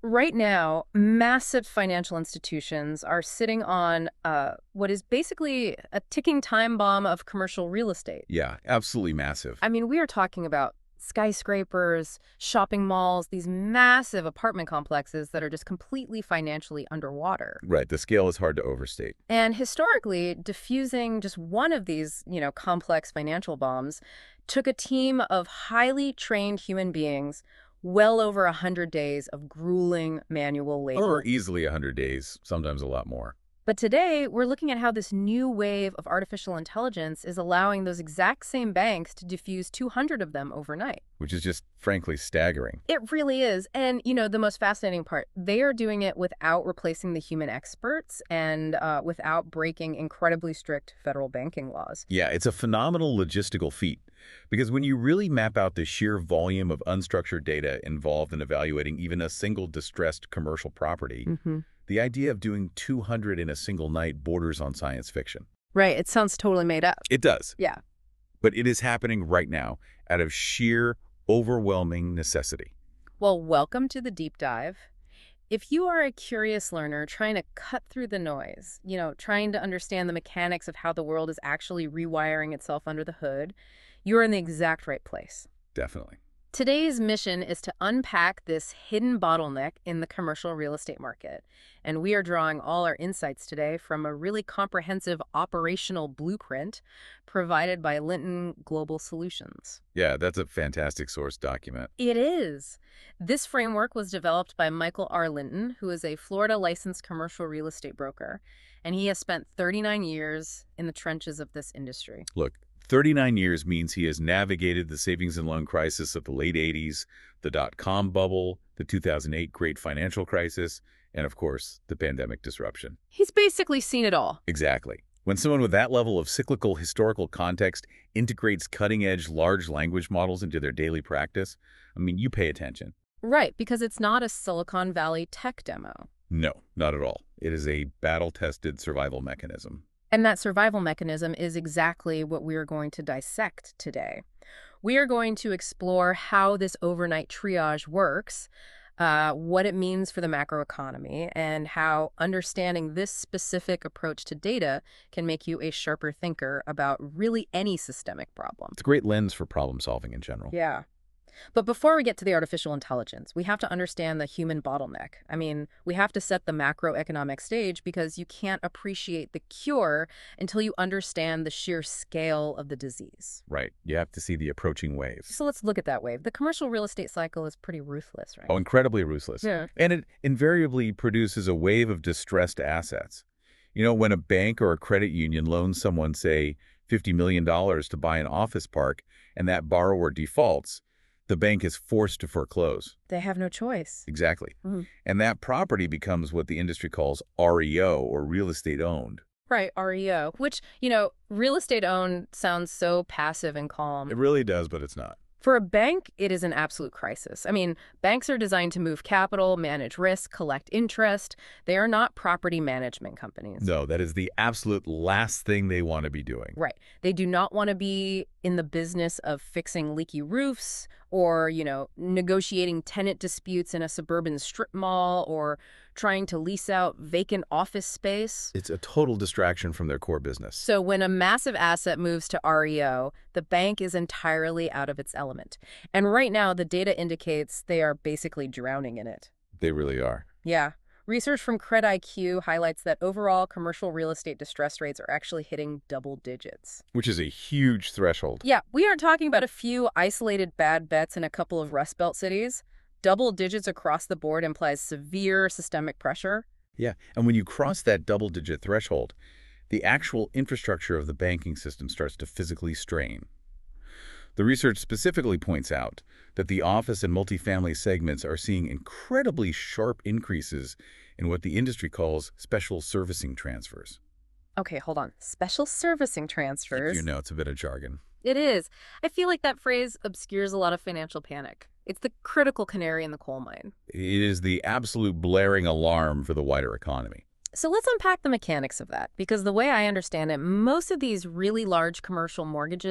Right now, massive financial institutions are sitting on what is basically a ticking time bomb of commercial real estate. Yeah, absolutely massive. I mean, we are talking about skyscrapers, shopping malls, these massive apartment complexes that are just completely financially underwater. Right, the scale is hard to overstate. And historically, diffusing just one of these, complex financial bombs took a team of highly trained human beings, well over 100 days of grueling manual labor. Or easily 100 days, sometimes a lot more. But today, we're looking at how this new wave of artificial intelligence is allowing those exact same banks to diffuse 200 of them overnight. Which is just, frankly, staggering. It really is. And, the most fascinating part, they are doing it without replacing the human experts and without breaking incredibly strict federal banking laws. Yeah, it's a phenomenal logistical feat. Because when you really map out the sheer volume of unstructured data involved in evaluating even a single distressed commercial property, the idea of doing 200 in a single night borders on science fiction. Right. It sounds totally made up. It does. Yeah. But it is happening right now out of sheer, overwhelming necessity. Well, welcome to the deep dive. If you are a curious learner trying to cut through the noise, trying to understand the mechanics of how the world is actually rewiring itself under the hood, you're in the exact right place. Definitely. Today's mission is to unpack this hidden bottleneck in the commercial real estate market. And we are drawing all our insights today from a really comprehensive operational blueprint provided by Linton Global Solutions. Yeah, that's a fantastic source document. It is. This framework was developed by Michael R. Linton, who is a Florida licensed commercial real estate broker, and he has spent 39 years in the trenches of this industry. Look, 39 years means he has navigated the savings and loan crisis of the late 80s, the dot-com bubble, the 2008 great financial crisis, and of course, the pandemic disruption. He's basically seen it all. Exactly. When someone with that level of cyclical historical context integrates cutting-edge large language models into their daily practice, you pay attention. Right, because it's not a Silicon Valley tech demo. No, not at all. It is a battle-tested survival mechanism. And that survival mechanism is exactly what we are going to dissect today. We are going to explore how this overnight triage works, what it means for the macroeconomy, and how understanding this specific approach to data can make you a sharper thinker about really any systemic problem. It's a great lens for problem solving in general. Yeah. But before we get to the artificial intelligence, we have to understand the human bottleneck. We have to set the macroeconomic stage because you can't appreciate the cure until you understand the sheer scale of the disease. Right. You have to see the approaching wave. So let's look at that wave. The commercial real estate cycle is pretty ruthless, right? Oh, incredibly ruthless. Yeah. And it invariably produces a wave of distressed assets. When a bank or a credit union loans someone, say, $50 million to buy an office park, and that borrower defaults, the bank is forced to foreclose. They have no choice. Exactly. And that property becomes what the industry calls REO, or real estate owned. Right, REO, which, real estate owned sounds so passive and calm. It really does, but it's not. For a bank, it is an absolute crisis. Banks are designed to move capital, manage risk, collect interest. They are not property management companies. No, that is the absolute last thing they want to be doing. Right. They do not want to be in the business of fixing leaky roofs or, negotiating tenant disputes in a suburban strip mall or trying to lease out vacant office space. It's a total distraction from their core business. So when a massive asset moves to REO, the bank is entirely out of its element. And right now, the data indicates they are basically drowning in it. They really are. Yeah. Research from CredIQ highlights that overall commercial real estate distress rates are actually hitting double digits. Which is a huge threshold. Yeah, we aren't talking about a few isolated bad bets in a couple of Rust Belt cities. Double digits across the board implies severe systemic pressure. Yeah, and when you cross that double-digit threshold, the actual infrastructure of the banking system starts to physically strain. The research specifically points out that the office and multifamily segments are seeing incredibly sharp increases in what the industry calls special servicing transfers. Okay, hold on. Special servicing transfers. It's a bit of jargon. It is. I feel like that phrase obscures a lot of financial panic. It's the critical canary in the coal mine. It is the absolute blaring alarm for the wider economy. So let's unpack the mechanics of that, because the way I understand it, most of these really large commercial mortgages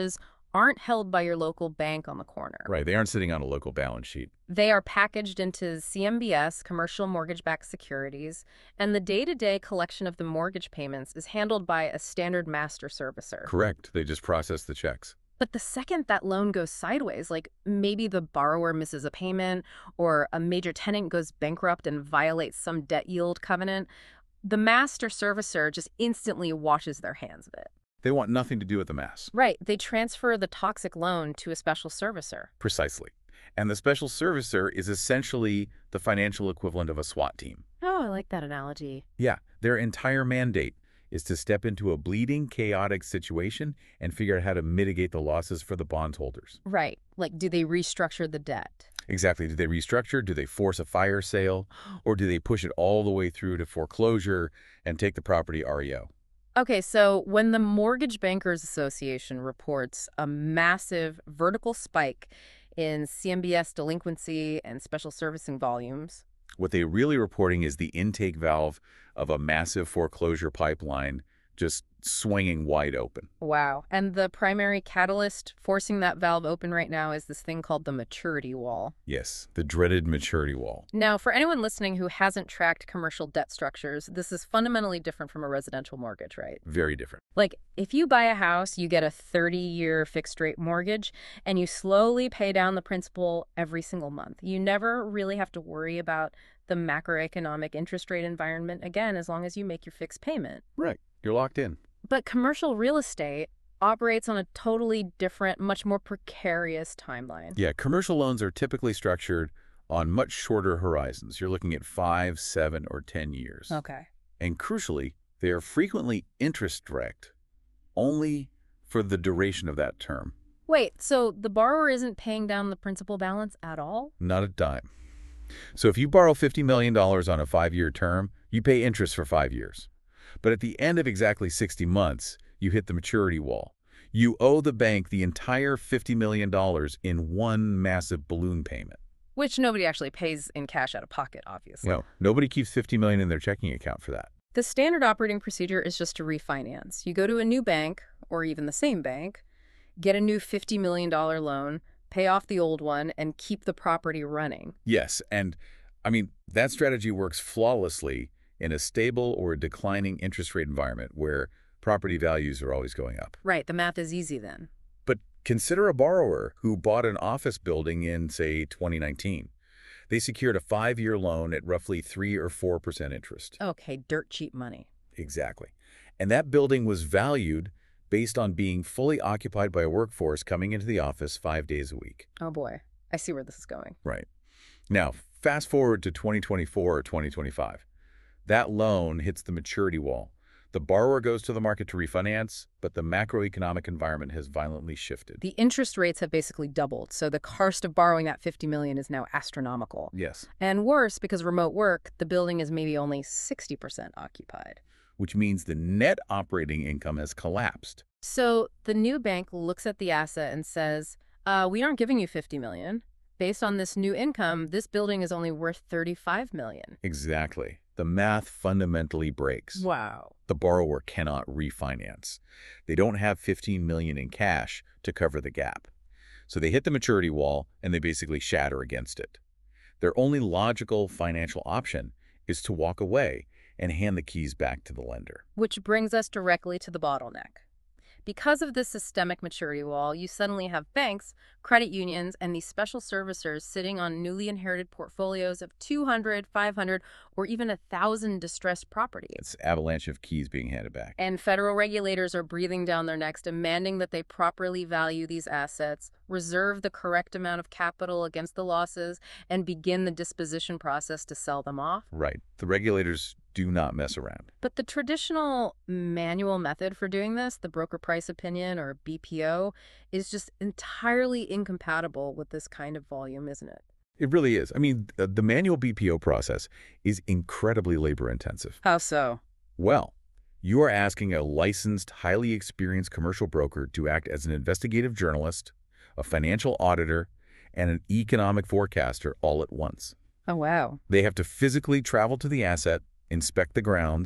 aren't held by your local bank on the corner. Right, they aren't sitting on a local balance sheet. They are packaged into CMBS, commercial mortgage-backed securities, and the day-to-day collection of the mortgage payments is handled by a standard master servicer. Correct, they just process the checks. But the second that loan goes sideways, like maybe the borrower misses a payment or a major tenant goes bankrupt and violates some debt yield covenant, the master servicer just instantly washes their hands of it. They want nothing to do with the mass. Right. They transfer the toxic loan to a special servicer. Precisely. And the special servicer is essentially the financial equivalent of a SWAT team. Oh, I like that analogy. Yeah, their entire mandate is to step into a bleeding, chaotic situation and figure out how to mitigate the losses for the bondholders. Right. Like, do they restructure the debt? Exactly. Do they restructure? Do they force a fire sale? Or do they push it all the way through to foreclosure and take the property REO? Okay, so when the Mortgage Bankers Association reports a massive vertical spike in CMBS delinquency and special servicing volumes, What they're really reporting is the intake valve of a massive foreclosure pipeline just swinging wide open. wow. And the primary catalyst forcing that valve open right now is this thing called the maturity wall. Yes, the dreaded maturity wall. Now, for anyone listening who hasn't tracked commercial debt structures, this is fundamentally different from a residential mortgage, right? Very different. Like, if you buy a house, you get a 30-year fixed-rate mortgage, and you slowly pay down the principal every single month. You never really have to worry about the macroeconomic interest rate environment again, as long as you make your fixed payment. Right. You're locked in. But commercial real estate operates on a totally different, much more precarious timeline. Yeah, commercial loans are typically structured on much shorter horizons. You're looking at 5, 7, or 10 years. Okay. And crucially, they are frequently interest direct, only for the duration of that term. Wait, so the borrower isn't paying down the principal balance at all? Not a dime. So if you borrow $50 million on a 5-year term, you pay interest for 5 years. But at the end of exactly 60 months, you hit the maturity wall. You owe the bank the entire $50 million in one massive balloon payment. Which nobody actually pays in cash out of pocket, obviously. No, nobody keeps $50 million in their checking account for that. The standard operating procedure is just to refinance. You go to a new bank, or even the same bank, get a new $50 million loan, pay off the old one, and keep the property running. Yes, and I mean, that strategy works flawlessly in a stable or a declining interest rate environment where property values are always going up. Right, the math is easy then. But consider a borrower who bought an office building in, say, 2019. They secured a 5-year loan at roughly 3 or 4% interest. Okay, dirt cheap money. Exactly. And that building was valued based on being fully occupied by a workforce coming into the office 5 days a week. Oh boy, I see where this is going. Right. Now, fast forward to 2024 or 2025. That loan hits the maturity wall. The borrower goes to the market to refinance, but the macroeconomic environment has violently shifted. The interest rates have basically doubled, so the cost of borrowing that $50 million is now astronomical. Yes. And worse, because remote work, the building is maybe only 60% occupied. Which means the net operating income has collapsed. So the new bank looks at the asset and says, we aren't giving you $50 million. Based on this new income, this building is only worth $35 million. Exactly. The math fundamentally breaks. Wow. The borrower cannot refinance. They don't have $15 million in cash to cover the gap. So they hit the maturity wall and they basically shatter against it. Their only logical financial option is to walk away and hand the keys back to the lender. Which brings us directly to the bottleneck. Because of this systemic maturity wall, you suddenly have banks, credit unions, and these special servicers sitting on newly inherited portfolios of 200, 500, or even 1,000 distressed properties. It's an avalanche of keys being handed back. And federal regulators are breathing down their necks, demanding that they properly value these assets, reserve the correct amount of capital against the losses, and begin the disposition process to sell them off. Right. The regulators do not mess around. But the traditional manual method for doing this, the broker price opinion or BPO, is just entirely incompatible with this kind of volume, isn't it? It really is. I mean, the manual BPO process is incredibly labor-intensive. How so? Well, you are asking a licensed, highly experienced commercial broker to act as an investigative journalist, a financial auditor, and an economic forecaster all at once. Oh, wow. They have to physically travel to the asset, inspect the grounds,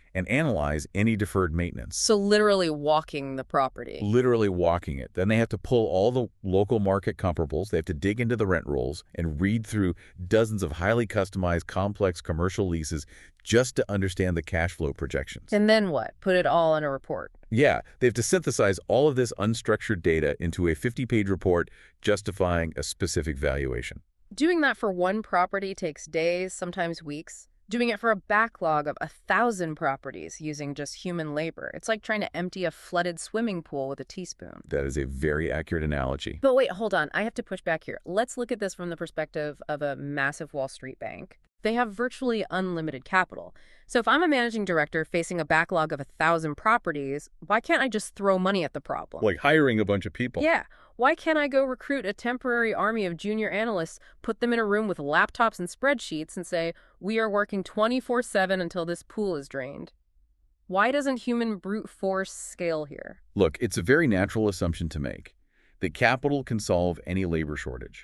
and analyze any deferred maintenance. So literally walking the property. Literally walking it. Then they have to pull all the local market comparables. They have to dig into the rent rolls and read through dozens of highly customized, complex commercial leases just to understand the cash flow projections. And then what? Put it all in a report. Yeah, they have to synthesize all of this unstructured data into a 50-page report justifying a specific valuation. Doing that for one property takes days, sometimes weeks. Doing it for a backlog of 1,000 properties using just human labor. It's like trying to empty a flooded swimming pool with a teaspoon. That is a very accurate analogy. But wait, hold on. I have to push back here. Let's look at this from the perspective of a massive Wall Street bank. They have virtually unlimited capital. So if I'm a managing director facing a backlog of 1,000 properties, why can't I just throw money at the problem? Like hiring a bunch of people. Yeah. Why can't I go recruit a temporary army of junior analysts, put them in a room with laptops and spreadsheets, and say, we are working 24/7 until this pool is drained? Why doesn't human brute force scale here? Look, it's a very natural assumption to make that capital can solve any labor shortage.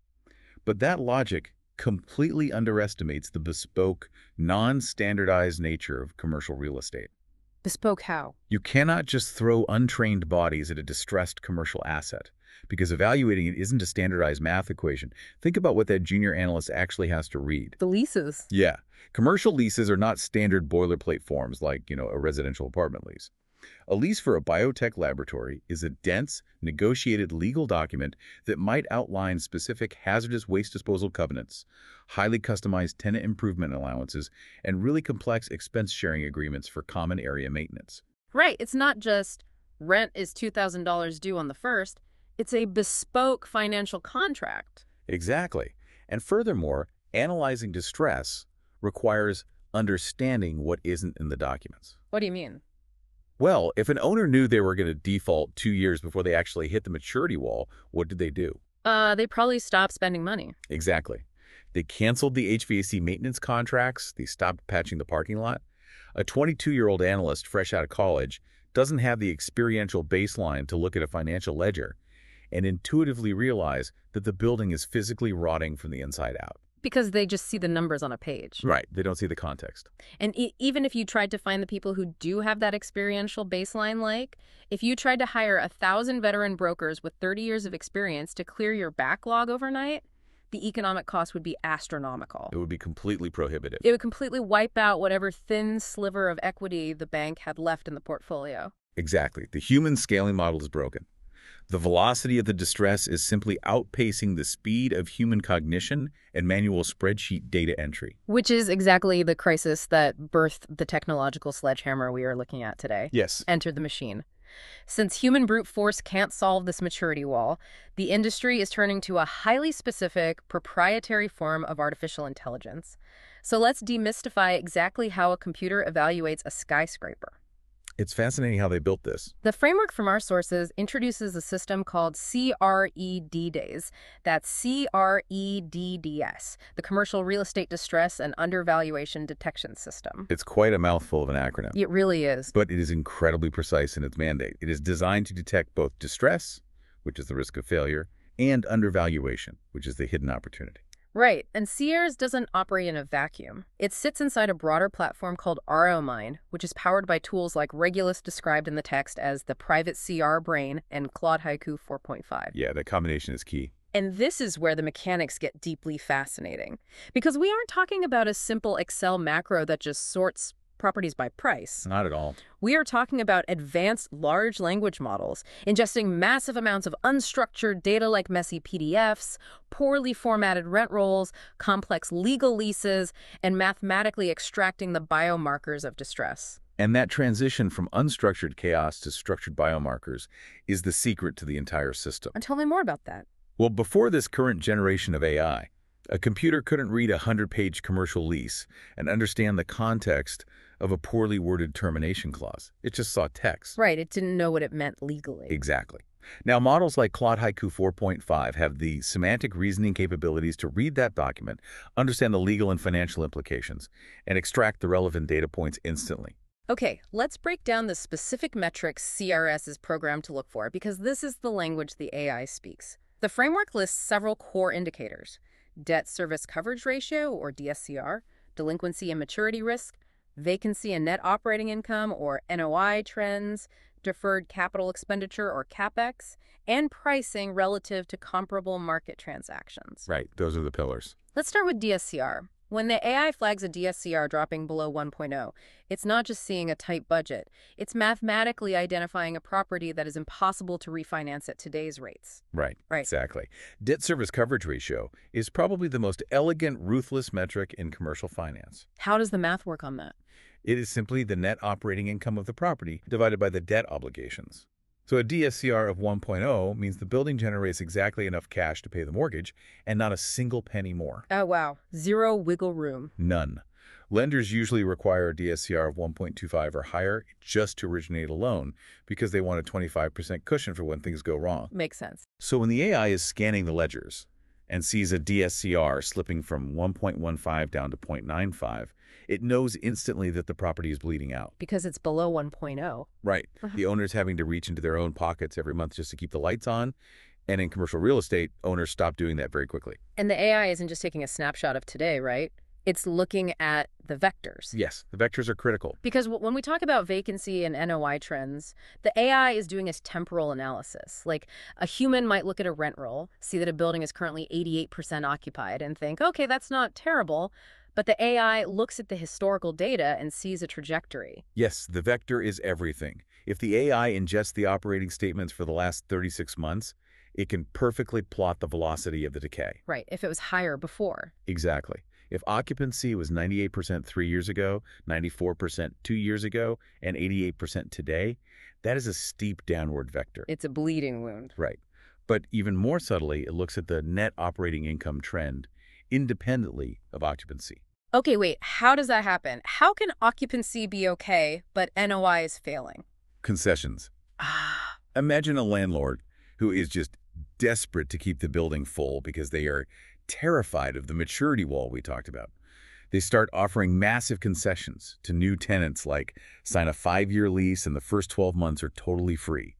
But that logic completely underestimates the bespoke, non-standardized nature of commercial real estate. Bespoke how? You cannot just throw untrained bodies at a distressed commercial asset, because evaluating it isn't a standardized math equation. Think about what that junior analyst actually has to read. The leases. Yeah. Commercial leases are not standard boilerplate forms like, a residential apartment lease. A lease for a biotech laboratory is a dense, negotiated legal document that might outline specific hazardous waste disposal covenants, highly customized tenant improvement allowances, and really complex expense-sharing agreements for common area maintenance. Right. It's not just rent is $2,000 due on the 1st. It's a bespoke financial contract. Exactly. And furthermore, analyzing distress requires understanding what isn't in the documents. What do you mean? Well, if an owner knew they were going to default 2 years before they actually hit the maturity wall, what did they do? They probably stopped spending money. Exactly. They canceled the HVAC maintenance contracts. They stopped patching the parking lot. A 22-year-old analyst fresh out of college doesn't have the experiential baseline to look at a financial ledger and intuitively realize that the building is physically rotting from the inside out. Because they just see the numbers on a page. Right. They don't see the context. And even if you tried to find the people who do have that experiential baseline, if you tried to hire 1,000 veteran brokers with 30 years of experience to clear your backlog overnight, the economic cost would be astronomical. It would be completely prohibitive. It would completely wipe out whatever thin sliver of equity the bank had left in the portfolio. Exactly. The human scaling model is broken. The velocity of the distress is simply outpacing the speed of human cognition and manual spreadsheet data entry. Which is exactly the crisis that birthed the technological sledgehammer we are looking at today. Yes. Enter the machine. Since human brute force can't solve this maturity wall, the industry is turning to a highly specific, proprietary form of artificial intelligence. So let's demystify exactly how a computer evaluates a skyscraper. It's fascinating how they built this. The framework from our sources introduces a system called CREDDAYS. That's CREDDS, the Commercial Real Estate Distress and Undervaluation Detection System. It's quite a mouthful of an acronym. It really is. But it is incredibly precise in its mandate. It is designed to detect both distress, which is the risk of failure, and undervaluation, which is the hidden opportunity. Right, and CREDDAYS doesn't operate in a vacuum. It sits inside a broader platform called ROMind, which is powered by tools like Regulus described in the text as the private CR brain and Claude Haiku 4.5. Yeah, that combination is key. And this is where the mechanics get deeply fascinating. Because we aren't talking about a simple Excel macro that just sorts properties by price. Not at all. We are talking about advanced large language models, ingesting massive amounts of unstructured data like messy PDFs, poorly formatted rent rolls, complex legal leases, and mathematically extracting the biomarkers of distress. And that transition from unstructured chaos to structured biomarkers is the secret to the entire system. And tell me more about that. Well, before this current generation of AI, a computer couldn't read a 100-page commercial lease and understand the context of a poorly worded termination clause. It just saw text. Right, it didn't know what it meant legally. Exactly. Now, models like Claude Haiku 4.5 have the semantic reasoning capabilities to read that document, understand the legal and financial implications, and extract the relevant data points instantly. Okay, let's break down the specific metrics CRS is programmed to look for, because this is the language the AI speaks. The framework lists several core indicators: debt service coverage ratio, or DSCR, delinquency and maturity risk, vacancy and net operating income, or NOI trends, deferred capital expenditure, or CapEx, and pricing relative to comparable market transactions. Right, those are the pillars. Let's start with DSCR. When the AI flags a DSCR dropping below 1.0, it's not just seeing a tight budget. It's mathematically identifying a property that is impossible to refinance at today's rates. Right, Right. exactly. Debt service coverage ratio is probably the most elegant, ruthless metric in commercial finance. How does the math work on that? It is simply the net operating income of the property divided by the debt obligations. So a DSCR of 1.0 means the building generates exactly enough cash to pay the mortgage and not a single penny more. Oh, wow. Zero wiggle room. None. Lenders usually require a DSCR of 1.25 or higher just to originate a loan because they want a 25% cushion for when things go wrong. Makes sense. So when the AI is scanning the ledgers and sees a DSCR slipping from 1.15 down to 0.95, it knows instantly that the property is bleeding out. Because it's below 1.0. Right. The owner's having to reach into their own pockets every month just to keep the lights on. And in commercial real estate, owners stop doing that very quickly. And the AI isn't just taking a snapshot of today, right? It's looking at the vectors. Yes, the vectors are critical. Because when we talk about vacancy and NOI trends, the AI is doing a temporal analysis. Like a human might look at a rent roll, see that a building is currently 88% occupied, and think, okay, that's not terrible. But the AI looks at the historical data and sees a trajectory. Yes, the vector is everything. If the AI ingests the operating statements for the last 36 months, it can perfectly plot the velocity of the decay. Right, if it was higher before. Exactly. If occupancy was 98% 3 years ago, 94% 2 years ago, and 88% today, that is a steep downward vector. It's a bleeding wound. Right. But even more subtly, it looks at the net operating income trend independently of occupancy. Okay, wait, how does that happen? How can occupancy be okay, but NOI is failing? Concessions. Ah, Imagine a landlord who is just desperate to keep the building full because they are terrified of the maturity wall we talked about. They start offering massive concessions to new tenants, like sign a 5-year lease and the first 12 months are totally free.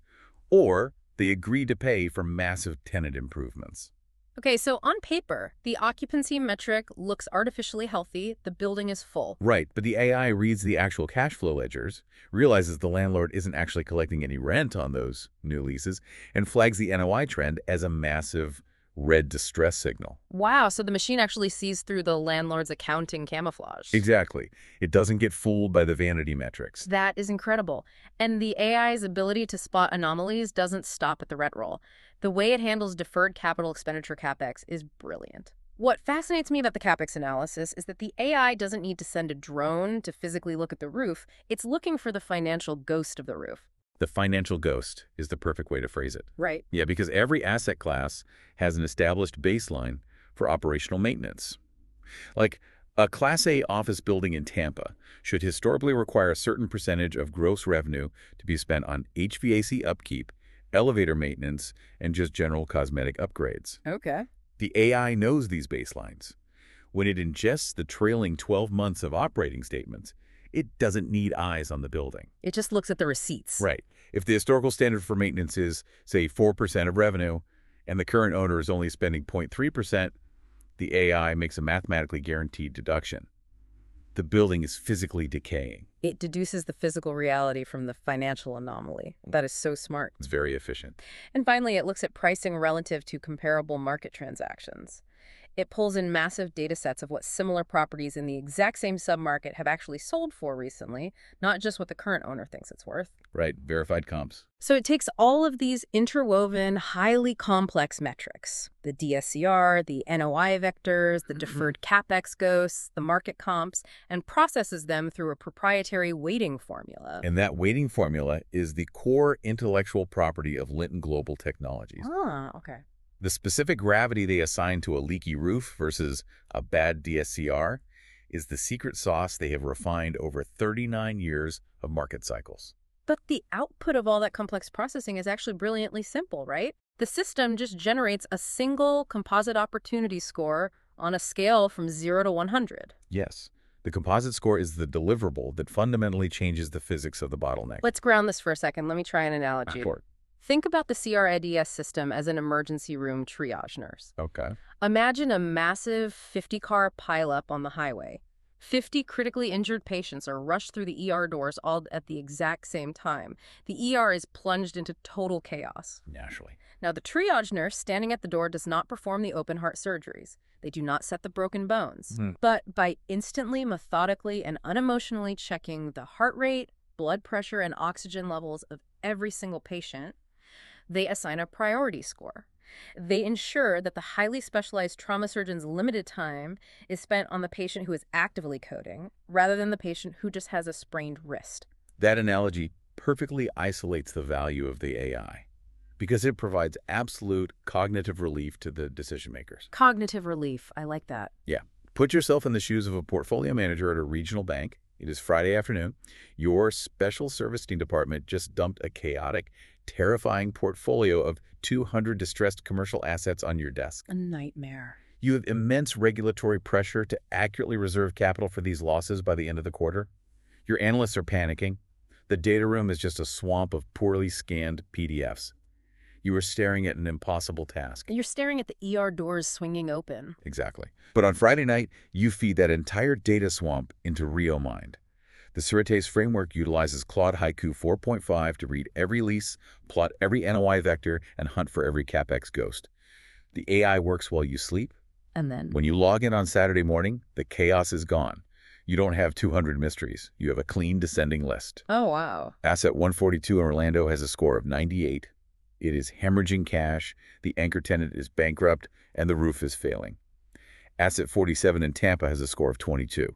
Or they agree to pay for massive tenant improvements. okay, so on paper, the occupancy metric looks artificially healthy, the building is full. Right, but the AI reads the actual cash flow ledgers, realizes the landlord isn't actually collecting any rent on those new leases, and flags the NOI trend as a massive red distress signal. Wow, so the machine actually sees through the landlord's accounting camouflage. Exactly. It doesn't get fooled by the vanity metrics. That is incredible. And the AI's ability to spot anomalies doesn't stop at the rent roll. The way it handles deferred capital expenditure CapEx is brilliant. What fascinates me about the CapEx analysis is that the AI doesn't need to send a drone to physically look at the roof. It's looking for the financial ghost of the roof. The financial ghost is the perfect way to phrase it. Right. Yeah, because every asset class has an established baseline for operational maintenance. Like a Class A office building in Tampa should historically require a certain percentage of gross revenue to be spent on HVAC upkeep, elevator maintenance, and just general cosmetic upgrades. Okay. The AI knows these baselines. When it ingests the trailing 12 months of operating statements, it doesn't need eyes on the building. It just looks at the receipts. Right. If the historical standard for maintenance is, say, 4% of revenue, and the current owner is only spending 0.3%, the AI makes a mathematically guaranteed deduction. The building is physically decaying. It deduces the physical reality from the financial anomaly. That is so smart. It's very efficient. And finally, it looks at pricing relative to comparable market transactions. It pulls in massive data sets of what similar properties in the exact same submarket have actually sold for recently, not just what the current owner thinks it's worth. Right. Verified comps. So it takes all of these interwoven, highly complex metrics, the DSCR, the NOI vectors, the deferred CapEx ghosts, the market comps, and processes them through a proprietary weighting formula. And that weighting formula is the core intellectual property of Linton Global Technologies. Ah, okay. The specific gravity they assign to a leaky roof versus a bad DSCR is the secret sauce they have refined over 39 years of market cycles. But the output of all that complex processing is actually brilliantly simple, right? The system just generates a single composite opportunity score on a scale from 0 to 100. Yes, the composite score is the deliverable that fundamentally changes the physics of the bottleneck. Let's ground this for a second. Let me try an analogy. Sure. Think about the CRIDS system as an emergency room triage nurse. Okay. Imagine a massive 50-car pileup on the highway. 50 critically injured patients are rushed through the ER doors all at the exact same time. The ER is plunged into total chaos. Naturally. Now, the triage nurse standing at the door does not perform the open heart surgeries. They do not set the broken bones. But by instantly, methodically, and unemotionally checking the heart rate, blood pressure, and oxygen levels of every single patient, they assign a priority score. They ensure that the highly specialized trauma surgeon's limited time is spent on the patient who is actively coding, rather than the patient who just has a sprained wrist. That analogy perfectly isolates the value of the AI because it provides absolute cognitive relief to the decision makers. Cognitive relief. I like that. Yeah. Put yourself in the shoes of a portfolio manager at a regional bank. It is Friday afternoon. Your special servicing department just dumped a chaotic, terrifying portfolio of 200 distressed commercial assets on your desk. A nightmare. You have immense regulatory pressure to accurately reserve capital for these losses by the end of the quarter. Your analysts are panicking. The data room is just a swamp of poorly scanned PDFs. You are staring at an impossible task. You're staring at the ER doors swinging open. Exactly. But on Friday night, you feed that entire data swamp into RioMind. The Certes framework utilizes Claude Haiku 4.5 to read every lease, plot every NOI vector, and hunt for every CapEx ghost. The AI works while you sleep. And then? When you log in on Saturday morning, the chaos is gone. You don't have 200 mysteries. You have a clean descending list. Oh, wow. Asset 142 in Orlando has a score of 98. It is hemorrhaging cash, the anchor tenant is bankrupt, and the roof is failing. Asset 47 in Tampa has a score of 22.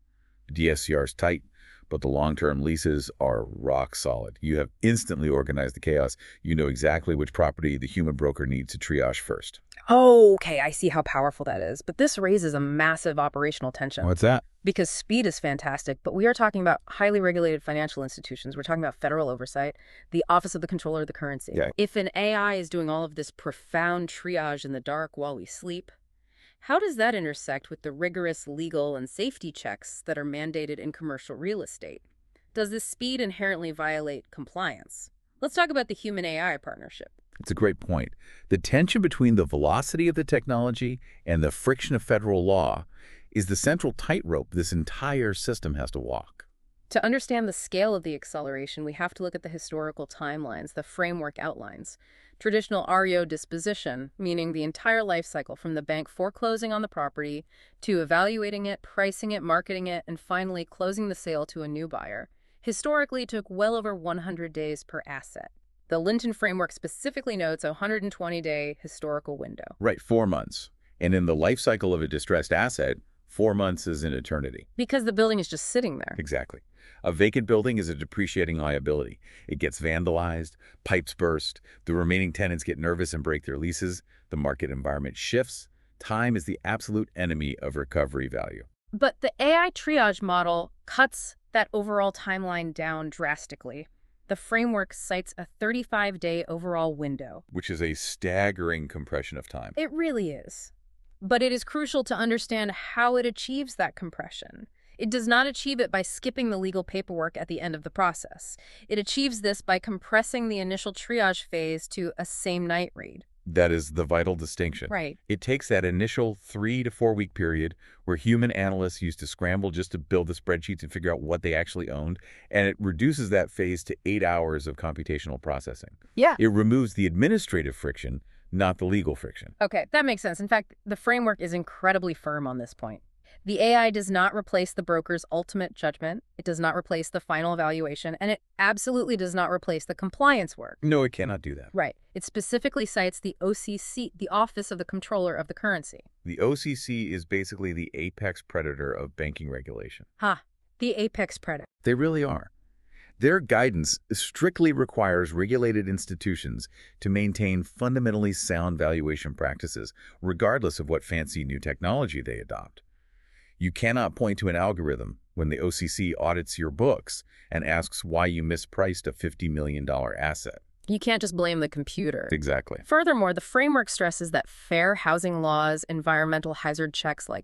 The DSCR is tight, but the long-term leases are rock solid. You have instantly organized the chaos. You know exactly which property the human broker needs to triage first. Oh, okay, I see how powerful that is. But this raises a massive operational tension. What's that? Because speed is fantastic, but we are talking about highly regulated financial institutions. We're talking about federal oversight, the Office of the Comptroller of the Currency. Yeah. If an AI is doing all of this profound triage in the dark while we sleep, how does that intersect with the rigorous legal and safety checks that are mandated in commercial real estate? Does this speed inherently violate compliance? Let's talk about the human-AI partnership. It's a great point. The tension between the velocity of the technology and the friction of federal law is the central tightrope this entire system has to walk. To understand the scale of the acceleration, we have to look at the historical timelines, the framework outlines. Traditional REO disposition, meaning the entire life cycle from the bank foreclosing on the property to evaluating it, pricing it, marketing it, and finally closing the sale to a new buyer, historically took well over 100 days per asset. The Linton framework specifically notes a 120-day historical window. Right, 4 months. And in the life cycle of a distressed asset, 4 months is an eternity. Because the building is just sitting there. Exactly. A vacant building is a depreciating liability. It gets vandalized, pipes burst, the remaining tenants get nervous and break their leases, the market environment shifts. Time is the absolute enemy of recovery value. But the AI triage model cuts that overall timeline down drastically. The framework cites a 35-day overall window. Which is a staggering compression of time. It really is. But it is crucial to understand how it achieves that compression. It does not achieve it by skipping the legal paperwork at the end of the process. It achieves this by compressing the initial triage phase to a same-night read. That is the vital distinction. Right. It takes that initial 3 to 4 week period where human analysts used to scramble just to build the spreadsheets and figure out what they actually owned, and it reduces that phase to 8 hours of computational processing. Yeah. It removes the administrative friction, not the legal friction. Okay, that makes sense. In fact, the framework is incredibly firm on this point. The AI does not replace the broker's ultimate judgment. It does not replace the final evaluation, and it absolutely does not replace the compliance work. No, it cannot do that. Right. It specifically cites the OCC, the Office of the Comptroller of the Currency. The OCC is basically the apex predator of banking regulation. The apex predator. They really are. Their guidance strictly requires regulated institutions to maintain fundamentally sound valuation practices, regardless of what fancy new technology they adopt. You cannot point to an algorithm when the OCC audits your books and asks why you mispriced a $50 million asset. You can't just blame the computer. Exactly. Furthermore, the framework stresses that fair housing laws, environmental hazard checks like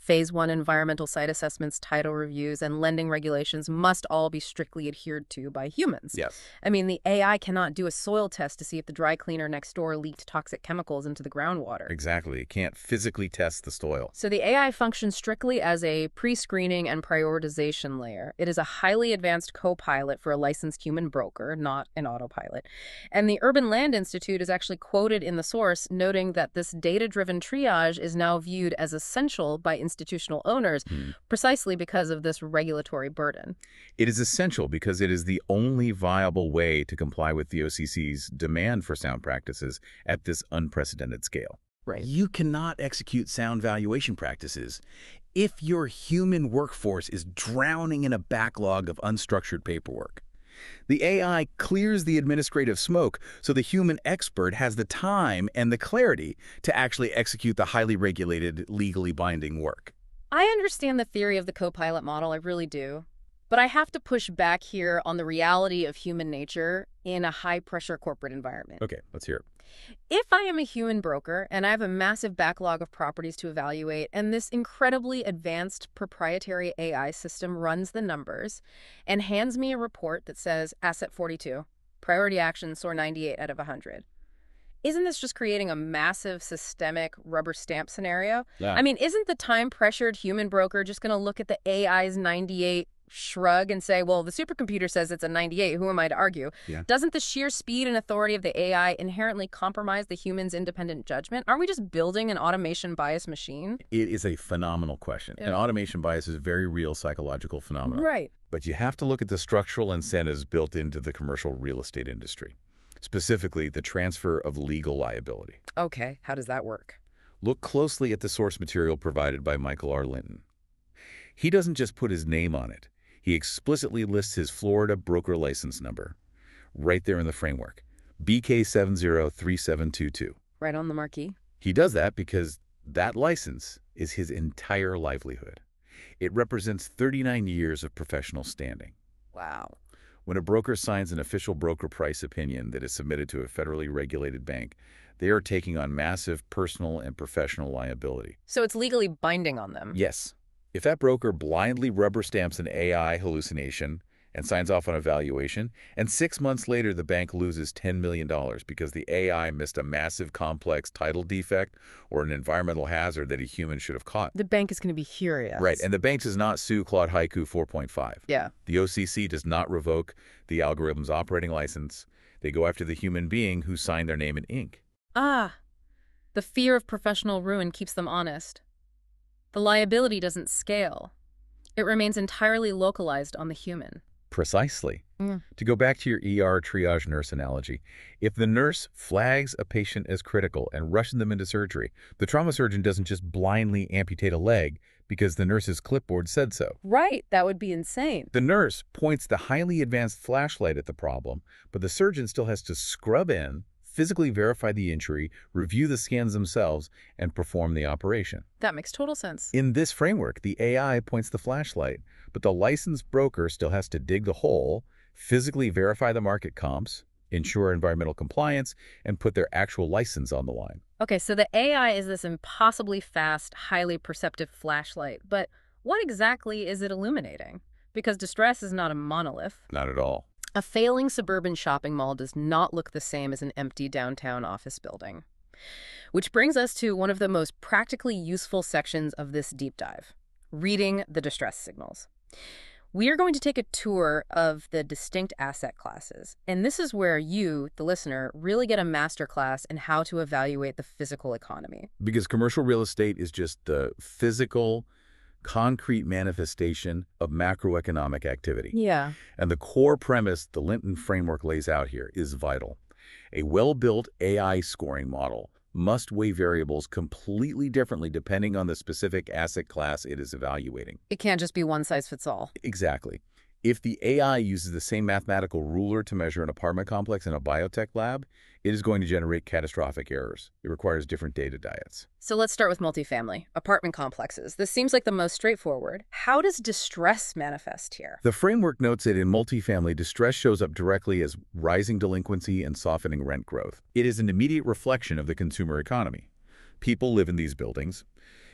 Phase 1 environmental site assessments, title reviews, and lending regulations must all be strictly adhered to by humans. Yes. I mean, the AI cannot do a soil test to see if the dry cleaner next door leaked toxic chemicals into the groundwater. Exactly. It can't physically test the soil. So the AI functions strictly as a pre-screening and prioritization layer. It is a highly advanced co-pilot for a licensed human broker, not an autopilot. And the Urban Land Institute is actually quoted in the source, noting that this data-driven triage is now viewed as essential by institutional owners, precisely because of this regulatory burden. It is essential because it is the only viable way to comply with the OCC's demand for sound practices at this unprecedented scale. Right. You cannot execute sound valuation practices if your human workforce is drowning in a backlog of unstructured paperwork. The AI clears the administrative smoke so the human expert has the time and the clarity to actually execute the highly regulated, legally binding work. I understand the theory of the co-pilot model, I really do. But I have to push back here on the reality of human nature in a high-pressure corporate environment. Okay, let's hear it. If I am a human broker and I have a massive backlog of properties to evaluate, and this incredibly advanced proprietary AI system runs the numbers and hands me a report that says asset 42, priority action SOAR 98 out of 100, isn't this just creating a massive systemic rubber stamp scenario? Yeah. I mean, isn't the time-pressured human broker just going to look at the AI's 98, shrug, and say, well, the supercomputer says it's a 98, who am I to argue? Yeah. Doesn't the sheer speed and authority of the AI inherently compromise the human's independent judgment? Aren't we just building an automation bias machine? It is a phenomenal question. And automation bias is a very real psychological phenomenon. Right. But you have to look at the structural incentives built into the commercial real estate industry, specifically the transfer of legal liability. Okay, how does that work? Look closely at the source material provided by Michael R. Linton. He doesn't just put his name on it. He explicitly lists his Florida broker license number right there in the framework, BK703722. Right on the marquee? He does that because that license is his entire livelihood. It represents 39 years of professional standing. Wow. When a broker signs an official broker price opinion that is submitted to a federally regulated bank, they are taking on massive personal and professional liability. So it's legally binding on them? Yes. If that broker blindly rubber stamps an AI hallucination and signs off on a valuation, and 6 months later the bank loses $10 million because the AI missed a massive complex title defect or an environmental hazard that a human should have caught. The bank is going to be furious. Right, and the bank does not sue Claude Haiku 4.5. Yeah. The OCC does not revoke the algorithm's operating license. They go after the human being who signed their name in ink. Ah, the fear of professional ruin keeps them honest. The liability doesn't scale. It remains entirely localized on the human. Precisely. Mm. To go back to your ER triage nurse analogy, if the nurse flags a patient as critical and rushes them into surgery, the trauma surgeon doesn't just blindly amputate a leg because the nurse's clipboard said so. Right, that would be insane. The nurse points the highly advanced flashlight at the problem, but the surgeon still has to scrub in, physically verify the injury, review the scans themselves, and perform the operation. That makes total sense. In this framework, the AI points the flashlight, but the licensed broker still has to dig the hole, physically verify the market comps, ensure environmental compliance, and put their actual license on the line. Okay, so the AI is this impossibly fast, highly perceptive flashlight, but what exactly is it illuminating? Because distress is not a monolith. Not at all. A failing suburban shopping mall does not look the same as an empty downtown office building. Which brings us to one of the most practically useful sections of this deep dive, reading the distress signals. We are going to take a tour of the distinct asset classes, and this is where you, the listener, really get a masterclass in how to evaluate the physical economy. Because commercial real estate is just the physical, concrete manifestation of macroeconomic activity. Yeah. And the core premise the Linton framework lays out here is vital. A well-built AI scoring model must weigh variables completely differently depending on the specific asset class it is evaluating. It can't just be one size fits all. Exactly. If the AI uses the same mathematical ruler to measure an apartment complex in a biotech lab, it is going to generate catastrophic errors. It requires different data diets. So let's start with multifamily, apartment complexes. This seems like the most straightforward. How does distress manifest here? The framework notes that in multifamily, distress shows up directly as rising delinquency and softening rent growth. It is an immediate reflection of the consumer economy. People live in these buildings.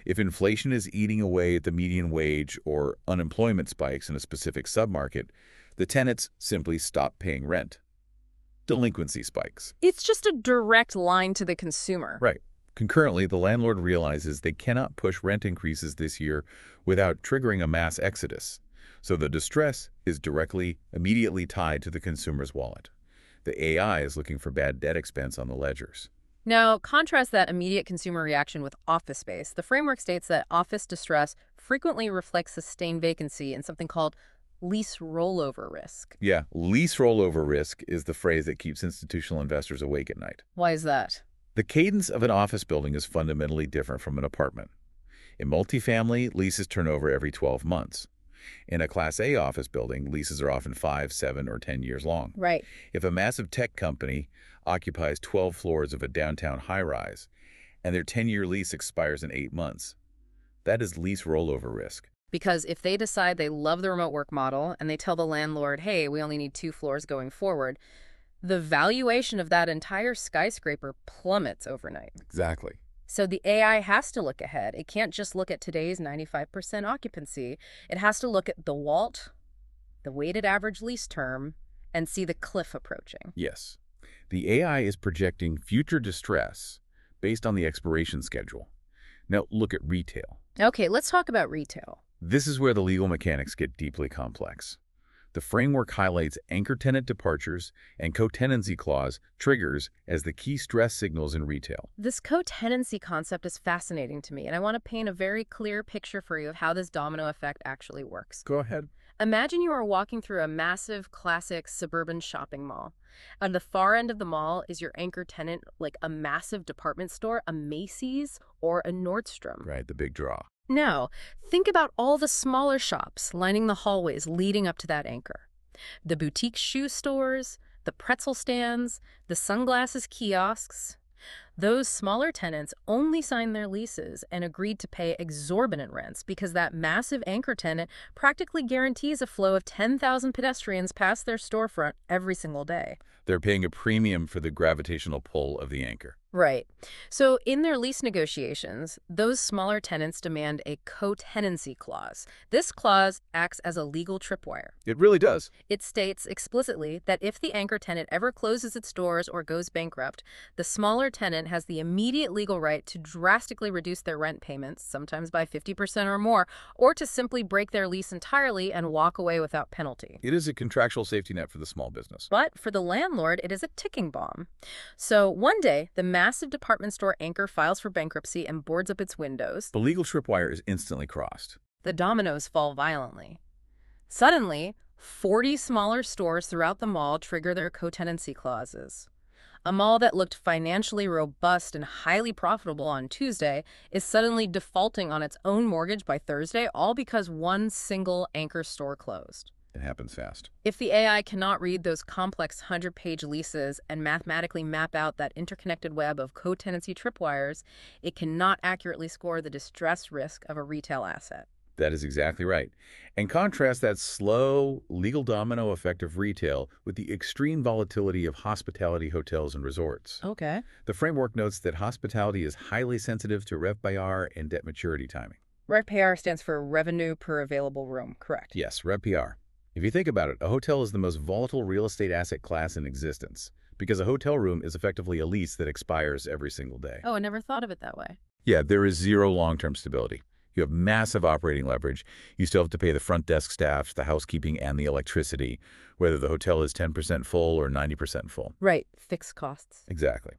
If inflation is eating away at the median wage or unemployment spikes in a specific submarket, the tenants simply stop paying rent. Delinquency spikes. It's just a direct line to the consumer. Right. Concurrently, the landlord realizes they cannot push rent increases this year without triggering a mass exodus. So the distress is immediately tied to the consumer's wallet. The AI is looking for bad debt expense on the ledgers. Now, contrast that immediate consumer reaction with office space. The framework states that office distress frequently reflects sustained vacancy and something called lease rollover risk. Yeah, lease rollover risk is the phrase that keeps institutional investors awake at night. Why is that? The cadence of an office building is fundamentally different from an apartment. In multifamily, leases turn over every 12 months. In a Class A office building, leases are often 5, 7, or 10 years long. Right. If a massive tech company occupies 12 floors of a downtown high-rise and their 10-year lease expires in 8 months, that is lease rollover risk. Because if they decide they love the remote work model and they tell the landlord, hey, we only need 2 floors going forward, the valuation of that entire skyscraper plummets overnight. Exactly. So the AI has to look ahead. It can't just look at today's 95% occupancy. It has to look at the WALT, the weighted average lease term, and see the cliff approaching. Yes. The AI is projecting future distress based on the expiration schedule. Now look at retail. Okay, let's talk about retail. This is where the legal mechanics get deeply complex. The framework highlights anchor tenant departures and co-tenancy clause triggers as the key stress signals in retail. This co-tenancy concept is fascinating to me, and I want to paint a very clear picture for you of how this domino effect actually works. Go ahead. Imagine you are walking through a massive, classic suburban shopping mall. On the far end of the mall is your anchor tenant, like a massive department store, a Macy's, or a Nordstrom. Right, the big draw. Now, think about all the smaller shops lining the hallways leading up to that anchor. The boutique shoe stores, the pretzel stands, the sunglasses kiosks. Those smaller tenants only signed their leases and agreed to pay exorbitant rents because that massive anchor tenant practically guarantees a flow of 10,000 pedestrians past their storefront every single day. They're paying a premium for the gravitational pull of the anchor. Right. So in their lease negotiations, those smaller tenants demand a co-tenancy clause. This clause acts as a legal tripwire. It really does. It states explicitly that if the anchor tenant ever closes its doors or goes bankrupt, the smaller tenant has the immediate legal right to drastically reduce their rent payments, sometimes by 50% or more, or to simply break their lease entirely and walk away without penalty. It is a contractual safety net for the small business. But for the landlord, it is a ticking bomb. So one day, the massive department store anchor files for bankruptcy and boards up its windows. The legal tripwire is instantly crossed. The dominoes fall violently. Suddenly, 40 smaller stores throughout the mall trigger their co-tenancy clauses. A mall that looked financially robust and highly profitable on Tuesday is suddenly defaulting on its own mortgage by Thursday, all because one single anchor store closed. It happens fast. If the AI cannot read those complex 100-page leases and mathematically map out that interconnected web of co-tenancy tripwires, it cannot accurately score the distress risk of a retail asset. That is exactly right. And contrast that slow, legal domino effect of retail with the extreme volatility of hospitality, hotels, and resorts. Okay. The framework notes that hospitality is highly sensitive to RevPAR and debt maturity timing. RevPAR stands for revenue per available room, correct? Yes, RevPAR. If you think about it, a hotel is the most volatile real estate asset class in existence because a hotel room is effectively a lease that expires every single day. Oh, I never thought of it that way. Yeah, there is zero long-term stability. You have massive operating leverage. You still have to pay the front desk staff, the housekeeping, and the electricity, whether the hotel is 10% full or 90% full. Right, fixed costs. Exactly.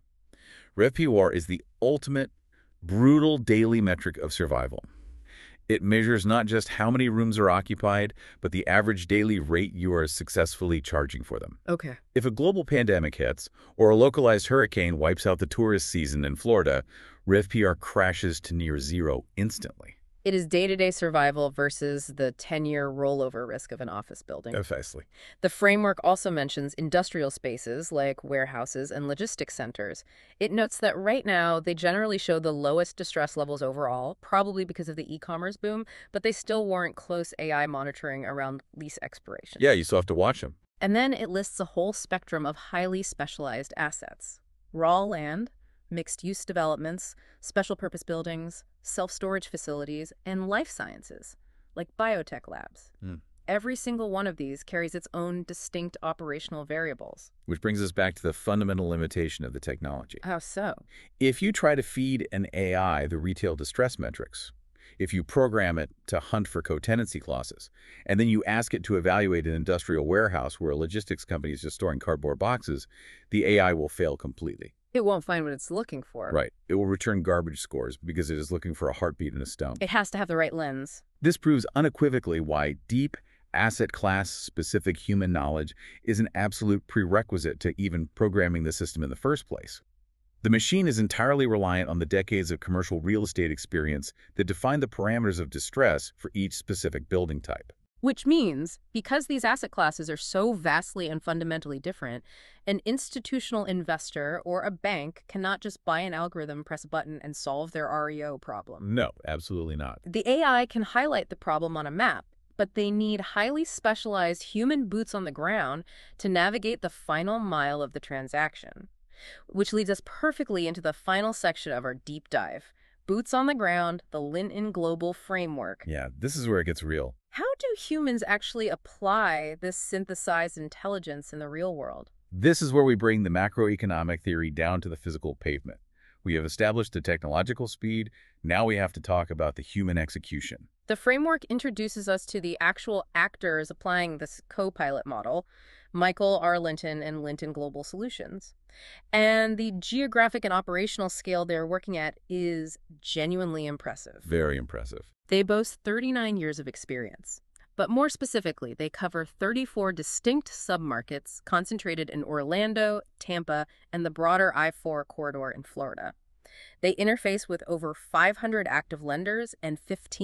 RevPAR is the ultimate, brutal daily metric of survival. It measures not just how many rooms are occupied, but the average daily rate you are successfully charging for them. Okay. If a global pandemic hits, or a localized hurricane wipes out the tourist season in Florida, RevPAR crashes to near zero instantly. It is day-to-day survival versus the 10-year rollover risk of an office building. Precisely. The framework also mentions industrial spaces like warehouses and logistics centers. It notes that right now they generally show the lowest distress levels overall, probably because of the e-commerce boom, but they still warrant close AI monitoring around lease expiration. Yeah, you still have to watch them. And then it lists a whole spectrum of highly specialized assets. Raw land, mixed-use developments, special-purpose buildings, self-storage facilities, and life sciences, like biotech labs. Hmm. Every single one of these carries its own distinct operational variables. Which brings us back to the fundamental limitation of the technology. How so? If you try to feed an AI the retail distress metrics, if you program it to hunt for co-tenancy clauses, and then you ask it to evaluate an industrial warehouse where a logistics company is just storing cardboard boxes, the AI will fail completely. It won't find what it's looking for. Right. It will return garbage scores because it is looking for a heartbeat in a stone. It has to have the right lens. This proves unequivocally why deep, asset class-specific human knowledge is an absolute prerequisite to even programming the system in the first place. The machine is entirely reliant on the decades of commercial real estate experience that define the parameters of distress for each specific building type. Which means, because these asset classes are so vastly and fundamentally different, an institutional investor or a bank cannot just buy an algorithm, press a button, and solve their REO problem. No, absolutely not. The AI can highlight the problem on a map, but they need highly specialized human boots on the ground to navigate the final mile of the transaction. Which leads us perfectly into the final section of our deep dive. Boots on the ground, the Linton Global Framework. Yeah, this is where it gets real. How do humans actually apply this synthesized intelligence in the real world? This is where we bring the macroeconomic theory down to the physical pavement. We have established the technological speed. Now we have to talk about the human execution. The framework introduces us to the actual actors applying this co-pilot model, Michael R. Linton and Linton Global Solutions. And the geographic and operational scale they're working at is genuinely impressive. Very impressive. They boast 39 years of experience. But more specifically, they cover 34 distinct submarkets concentrated in Orlando, Tampa, and the broader I-4 corridor in Florida. They interface with over 500 active lenders and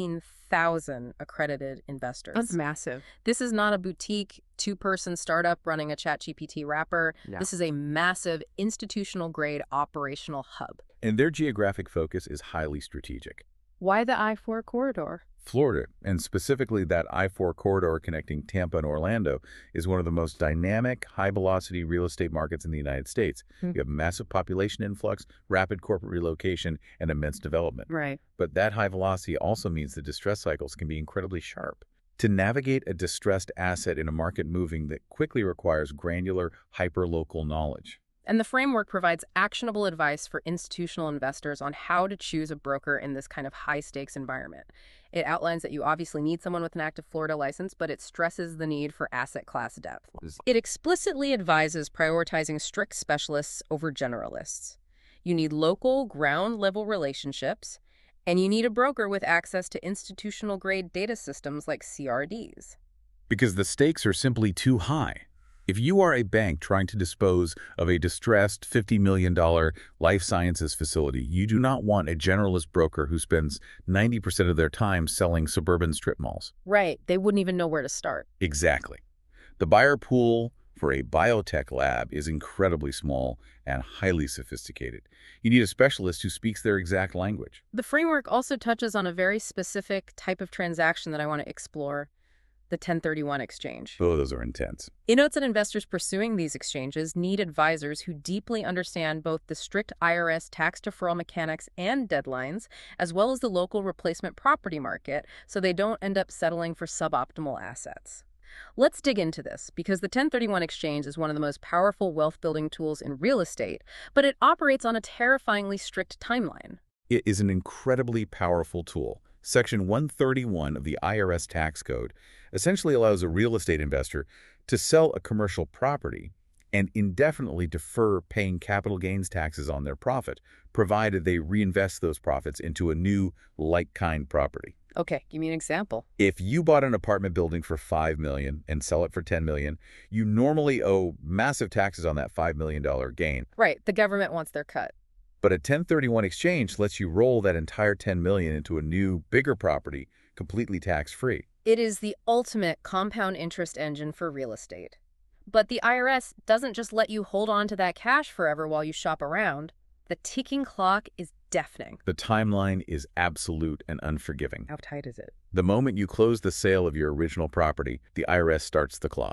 15,000 accredited investors. That's massive. This is not a boutique, two-person startup running a ChatGPT wrapper. No. This is a massive, institutional-grade operational hub. And their geographic focus is highly strategic. Why the I-4 corridor? Florida, and specifically that I-4 corridor connecting Tampa and Orlando, is one of the most dynamic, high-velocity real estate markets in the United States. You have massive population influx, rapid corporate relocation, and immense development. Right. But that high velocity also means the distress cycles can be incredibly sharp. To navigate a distressed asset in a market moving that quickly requires granular, hyper-local knowledge. And the framework provides actionable advice for institutional investors on how to choose a broker in this kind of high-stakes environment. It outlines that you obviously need someone with an active Florida license, but it stresses the need for asset class depth. It explicitly advises prioritizing strict specialists over generalists. You need local, ground-level relationships, and you need a broker with access to institutional-grade data systems like CRDs. Because the stakes are simply too high. If you are a bank trying to dispose of a distressed $50 million life sciences facility, you do not want a generalist broker who spends 90% of their time selling suburban strip malls. Right. They wouldn't even know where to start. Exactly. The buyer pool for a biotech lab is incredibly small and highly sophisticated. You need a specialist who speaks their exact language. The framework also touches on a very specific type of transaction that I want to explore. The 1031 exchange. Oh, those are intense. It notes that investors pursuing these exchanges need advisors who deeply understand both the strict IRS tax deferral mechanics and deadlines, as well as the local replacement property market, so they don't end up settling for suboptimal assets. Let's dig into this, because the 1031 exchange is one of the most powerful wealth-building tools in real estate, but it operates on a terrifyingly strict timeline. It is an incredibly powerful tool. Section 131 of the IRS tax code essentially allows a real estate investor to sell a commercial property and indefinitely defer paying capital gains taxes on their profit, provided they reinvest those profits into a new like-kind property. Okay, give me an example. If you bought an apartment building for $5 million and sell it for $10 million, you normally owe massive taxes on that $5 million gain. Right, the government wants their cut. But a 1031 exchange lets you roll that entire $10 million into a new, bigger property, completely tax-free. It is the ultimate compound interest engine for real estate. But the IRS doesn't just let you hold on to that cash forever while you shop around. The ticking clock is deafening. The timeline is absolute and unforgiving. How tight is it? The moment you close the sale of your original property, the IRS starts the clock.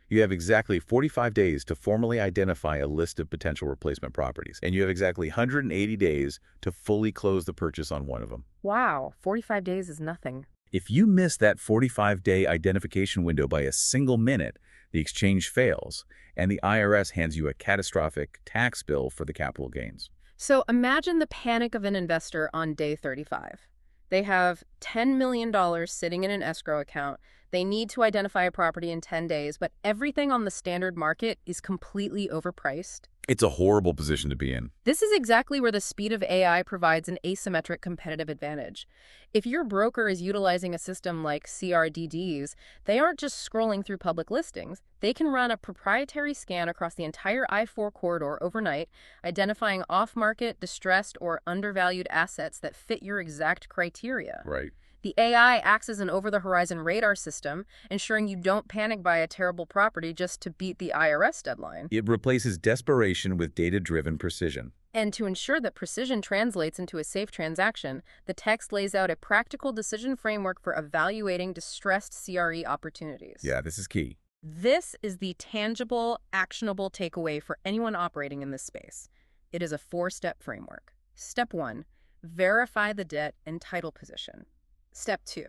You have exactly 45 days to formally identify a list of potential replacement properties, and you have exactly 180 days to fully close the purchase on one of them. Wow, 45 days is nothing. If you miss that 45-day identification window by a single minute, the exchange fails, and the IRS hands you a catastrophic tax bill for the capital gains. So imagine the panic of an investor on day 35. They have $10 million sitting in an escrow account. They need to identify a property in 10 days, but everything on the standard market is completely overpriced. It's a horrible position to be in. This is exactly where the speed of AI provides an asymmetric competitive advantage. If your broker is utilizing a system like CRDDs, they aren't just scrolling through public listings. They can run a proprietary scan across the entire I-4 corridor overnight, identifying off-market, distressed, or undervalued assets that fit your exact criteria. Right. The AI acts as an over-the-horizon radar system, ensuring you don't panic buy a terrible property just to beat the IRS deadline. It replaces desperation with data-driven precision. And to ensure that precision translates into a safe transaction, the text lays out a practical decision framework for evaluating distressed CRE opportunities. Yeah, this is key. This is the tangible, actionable takeaway for anyone operating in this space. It is a 4-step framework. Step 1, verify the debt and title position. Step 2,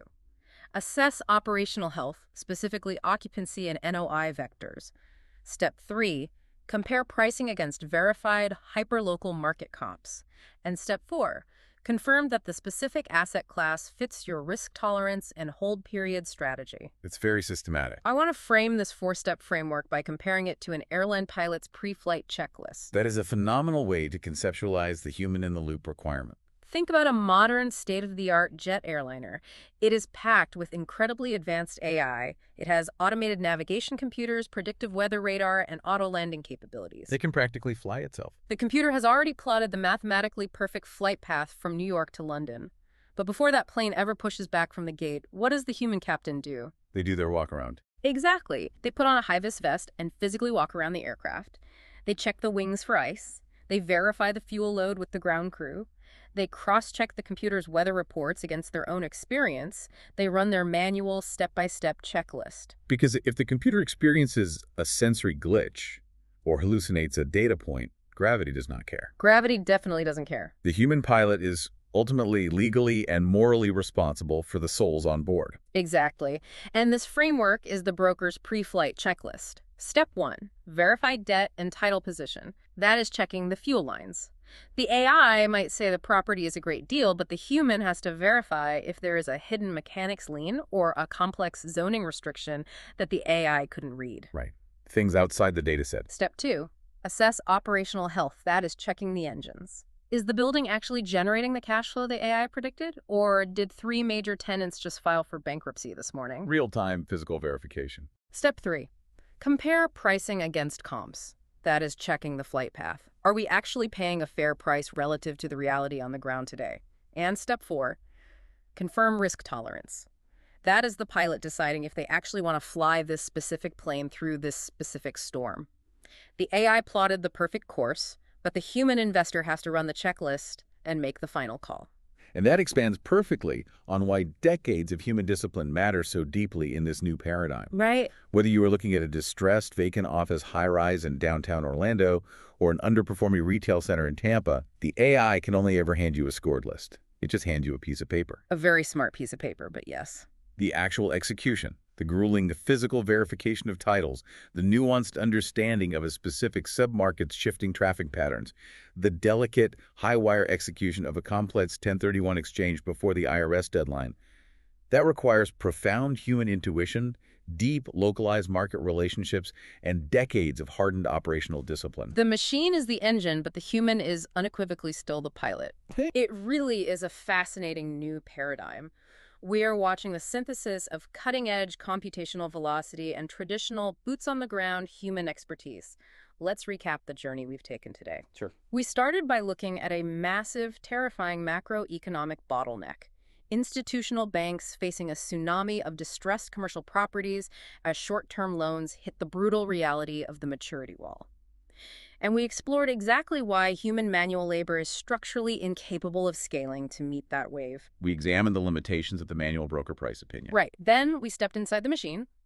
assess operational health, specifically occupancy and NOI vectors. Step 3, compare pricing against verified hyperlocal market comps. And Step 4, confirm that the specific asset class fits your risk tolerance and hold period strategy. It's very systematic. I want to frame this 4-step framework by comparing it to an airline pilot's pre-flight checklist. That is a phenomenal way to conceptualize the human-in-the-loop requirement. Think about a modern, state-of-the-art jet airliner. It is packed with incredibly advanced AI. It has automated navigation computers, predictive weather radar, and auto-landing capabilities. It can practically fly itself. The computer has already plotted the mathematically perfect flight path from New York to London. But before that plane ever pushes back from the gate, what does the human captain do? They do their walk-around. Exactly. They put on a high-vis vest and physically walk around the aircraft. They check the wings for ice. They verify the fuel load with the ground crew. They cross-check the computer's weather reports against their own experience. They run their manual step-by-step checklist. Because if the computer experiences a sensory glitch or hallucinates a data point, gravity does not care. Gravity definitely doesn't care. The human pilot is ultimately legally and morally responsible for the souls on board. Exactly. And this framework is the broker's pre-flight checklist. Step 1, verify debt and title position. That is checking the fuel lines. The AI might say the property is a great deal, but the human has to verify if there is a hidden mechanics lien or a complex zoning restriction that the AI couldn't read. Right. Things outside the data set. Step 2, assess operational health. That is checking the engines. Is the building actually generating the cash flow the AI predicted? Or did 3 major tenants just file for bankruptcy this morning? Real-time physical verification. Step 3, compare pricing against comps. That is checking the flight path. Are we actually paying a fair price relative to the reality on the ground today? And Step 4, confirm risk tolerance. That is the pilot deciding if they actually want to fly this specific plane through this specific storm. The AI plotted the perfect course, but the human investor has to run the checklist and make the final call. And that expands perfectly on why decades of human discipline matter so deeply in this new paradigm. Right. Whether you are looking at a distressed vacant office high-rise in downtown Orlando or an underperforming retail center in Tampa, the AI can only ever hand you a scored list. It just hands you a piece of paper. A very smart piece of paper, but yes. The actual execution, the grueling physical verification of titles, the nuanced understanding of a specific submarket's shifting traffic patterns, the delicate, high-wire execution of a complex 1031 exchange before the IRS deadline. That requires profound human intuition, deep, localized market relationships, and decades of hardened operational discipline. The machine is the engine, but the human is unequivocally still the pilot. It really is a fascinating new paradigm. We are watching the synthesis of cutting-edge computational velocity and traditional boots-on-the-ground human expertise. Let's recap the journey we've taken today. Sure. We started by looking at a massive, terrifying macroeconomic bottleneck. Institutional banks facing a tsunami of distressed commercial properties as short-term loans hit the brutal reality of the maturity wall. And we explored exactly why human manual labor is structurally incapable of scaling to meet that wave. We examined the limitations of the manual broker price opinion. Right. Then we stepped inside the machine,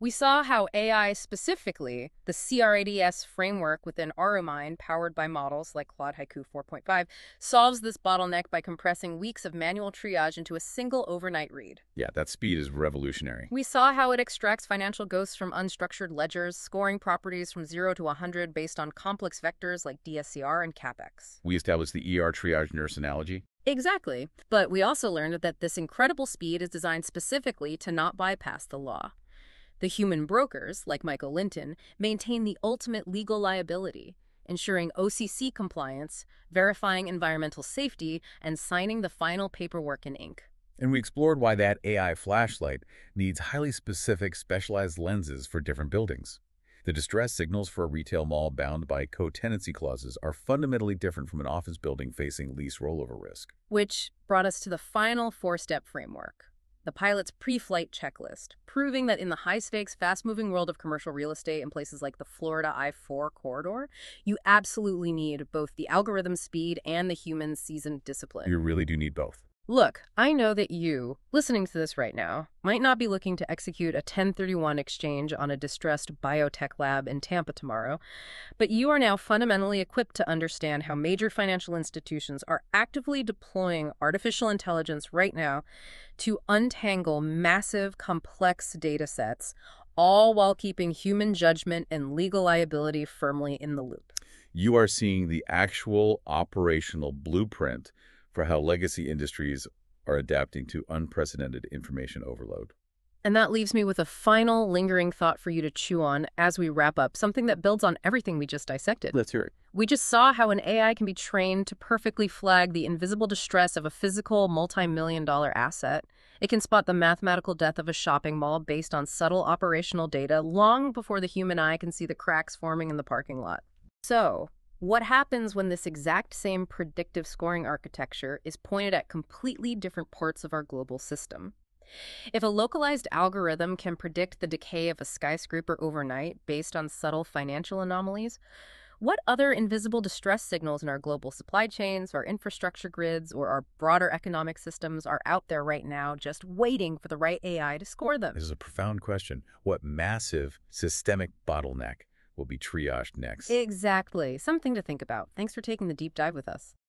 We saw how AI, specifically the CRADS framework within AutoMine, powered by models like Claude Haiku 4.5, solves this bottleneck by compressing weeks of manual triage into a single overnight read. Yeah, that speed is revolutionary. We saw how it extracts financial ghosts from unstructured ledgers, scoring properties from 0 to 100 based on complex vectors like DSCR and CapEx. We established the ER triage nurse analogy. Exactly. But we also learned that this incredible speed is designed specifically to not bypass the law. The human brokers, like Michael Linton, maintain the ultimate legal liability, ensuring OCC compliance, verifying environmental safety, and signing the final paperwork in ink. And we explored why that AI flashlight needs highly specific, specialized lenses for different buildings. The distress signals for a retail mall bound by co-tenancy clauses are fundamentally different from an office building facing lease rollover risk. Which brought us to the final four-step framework, the pilot's pre-flight checklist, proving that in the high-stakes, fast-moving world of commercial real estate in places like the Florida I-4 corridor, you absolutely need both the algorithm speed and the human seasoned discipline. You really do need both. Look, I know that you, listening to this right now, might not be looking to execute a 1031 exchange on a distressed biotech lab in Tampa tomorrow, but you are now fundamentally equipped to understand how major financial institutions are actively deploying artificial intelligence right now to untangle massive, complex data sets, all while keeping human judgment and legal liability firmly in the loop. You are seeing the actual operational blueprint for how legacy industries are adapting to unprecedented information overload. And that leaves me with a final lingering thought for you to chew on as we wrap up, something that builds on everything we just dissected. Let's hear it. We just saw how an AI can be trained to perfectly flag the invisible distress of a physical multi-million-dollar asset. It can spot the mathematical death of a shopping mall based on subtle operational data long before the human eye can see the cracks forming in the parking lot. So, what happens when this exact same predictive scoring architecture is pointed at completely different parts of our global system? If a localized algorithm can predict the decay of a skyscraper overnight based on subtle financial anomalies, what other invisible distress signals in our global supply chains, our infrastructure grids, or our broader economic systems are out there right now just waiting for the right AI to score them? This is a profound question. What massive systemic bottleneck will be triaged next? Exactly. Something to think about. Thanks for taking the deep dive with us.